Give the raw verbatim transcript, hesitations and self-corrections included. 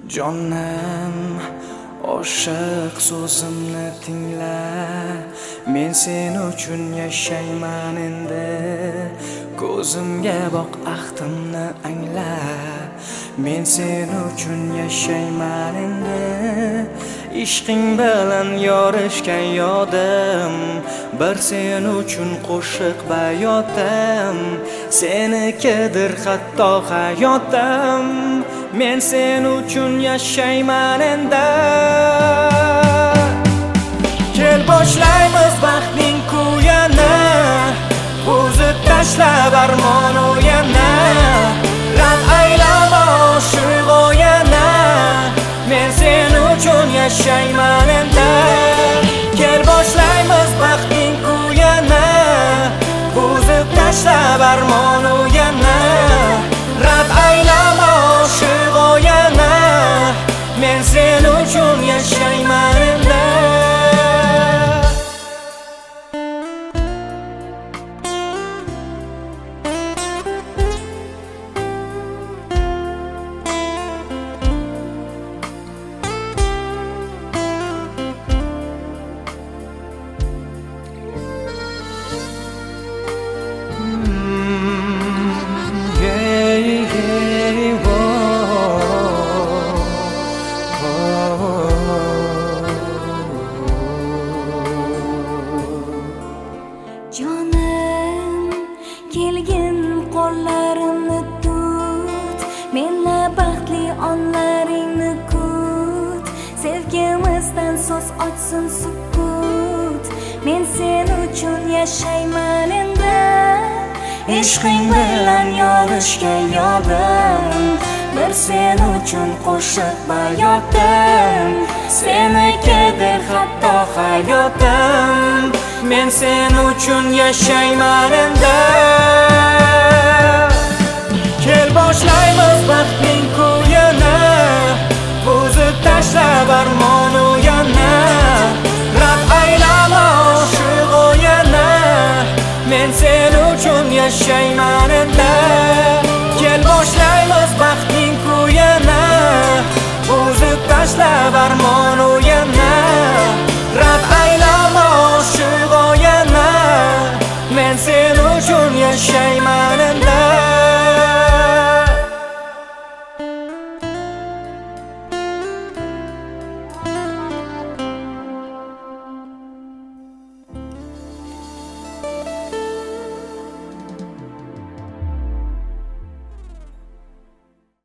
Jonim, oshiq so'zimni tingla. Men sen uchun yashayman endi. Ko'zimga boq, ahtimni angla. Men sen uchun yashayman endi. Ishqing bilan yorishgan yodim, bir sen uchun qo'shiq bayotim. Senikidir hatto hayotim. Men sen uchun yashayman endi. Kel boshlaymiz baxtning kuyini, buzib tashlab armon o'yini. Ran aylama shu g'oyani, men sen uchun yashayman endi. Kel boshlaymiz baxtning kuyini, buzib tashlab armon o'yini. Ran aylama shu g'oyani, men sen uchun yashayman endi. Jonim, kelgin qo'llarimni tut, menla baxtli onlaringni kut. Sevgimizdan so'z ochsin sukut, men sen uchun yashayman endi. Ishqing bilan yorishgan yodim, bir sen uchun qo'shiq bayotim. Senikidir hatto hayotim. Men sen uchun yashayman endi. Kel boshlaymiz baxtning